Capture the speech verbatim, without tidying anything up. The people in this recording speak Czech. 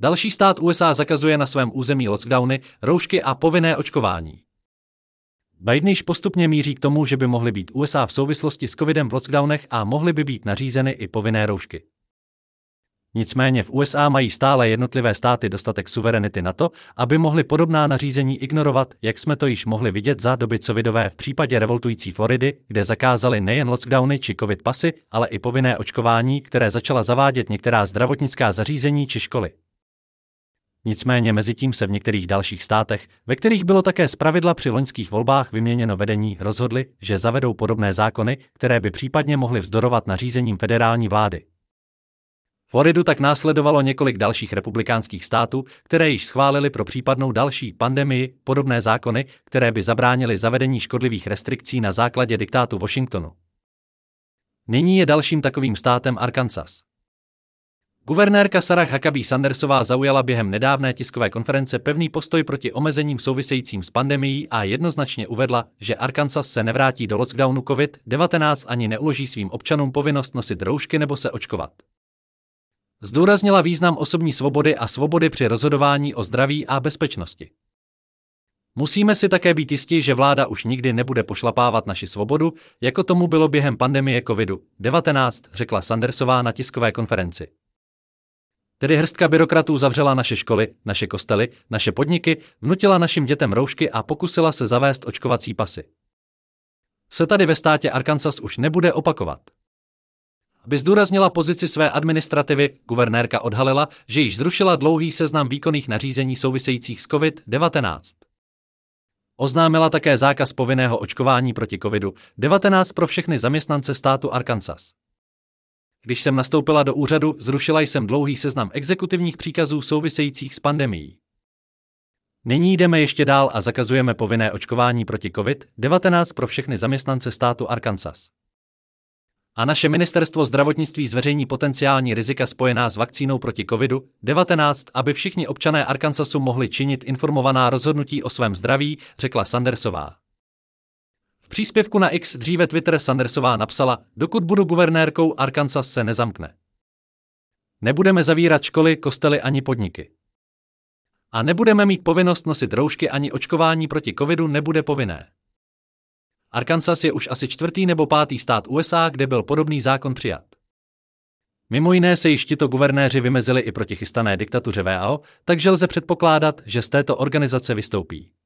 Další stát U S A zakazuje na svém území lockdowny, roušky a povinné očkování. Biden již postupně míří k tomu, že by mohly být U S A v souvislosti s covidem v lockdownech a mohly by být nařízeny i povinné roušky. Nicméně v U S A mají stále jednotlivé státy dostatek suverenity na to, aby mohly podobná nařízení ignorovat, jak jsme to již mohli vidět za doby covidové v případě revoltující Floridy, kde zakázali nejen lockdowny či covid pasy, ale i povinné očkování, které začala zavádět některá zdravotnická zařízení či školy. Nicméně mezitím se v některých dalších státech, ve kterých bylo také zpravidla při loňských volbách vyměněno vedení, rozhodli, že zavedou podobné zákony, které by případně mohly vzdorovat nařízením federální vlády. Floridu tak následovalo několik dalších republikánských států, které již schválili pro případnou další pandemii podobné zákony, které by zabránily zavedení škodlivých restrikcí na základě diktátu Washingtonu. Nyní je dalším takovým státem Arkansas. Guvernérka Sarah Huckabee Sandersová zaujala během nedávné tiskové konference pevný postoj proti omezením souvisejícím s pandemií a jednoznačně uvedla, že Arkansas se nevrátí do lockdownu covid devatenáct ani neuloží svým občanům povinnost nosit roušky nebo se očkovat. Zdůraznila význam osobní svobody a svobody při rozhodování o zdraví a bezpečnosti. Musíme si také být jistí, že vláda už nikdy nebude pošlapávat naši svobodu, jako tomu bylo během pandemie covidu devatenáct, řekla Sandersová na tiskové konferenci. Tedy hrstka byrokratů zavřela naše školy, naše kostely, naše podniky, vnutila našim dětem roušky a pokusila se zavést očkovací pasy. Se tady ve státě Arkansas už nebude opakovat. Aby zdůraznila pozici své administrativy, guvernérka odhalila, že již zrušila dlouhý seznam výkonných nařízení souvisejících s covid devatenáct. Oznámila také zákaz povinného očkování proti covidu devatenáct pro všechny zaměstnance státu Arkansas. Když jsem nastoupila do úřadu, zrušila jsem dlouhý seznam exekutivních příkazů souvisejících s pandemií. Nyní jdeme ještě dál a zakazujeme povinné očkování proti covid devatenáct pro všechny zaměstnance státu Arkansas. A naše ministerstvo zdravotnictví zveřejní potenciální rizika spojená s vakcínou proti covidu devatenáct, aby všichni občané Arkansasu mohli činit informovaná rozhodnutí o svém zdraví, řekla Sandersová. V příspěvku na X, dříve Twitter, Sandersová napsala: dokud budu guvernérkou, Arkansas se nezamkne. Nebudeme zavírat školy, kostely ani podniky. A nebudeme mít povinnost nosit roušky ani očkování proti covidu nebude povinné. Arkansas je už asi čtvrtý nebo pátý stát U S A, kde byl podobný zákon přijat. Mimo jiné se již tito guvernéři vymezili i proti chystané diktatuře W H O, takže lze předpokládat, že z této organizace vystoupí.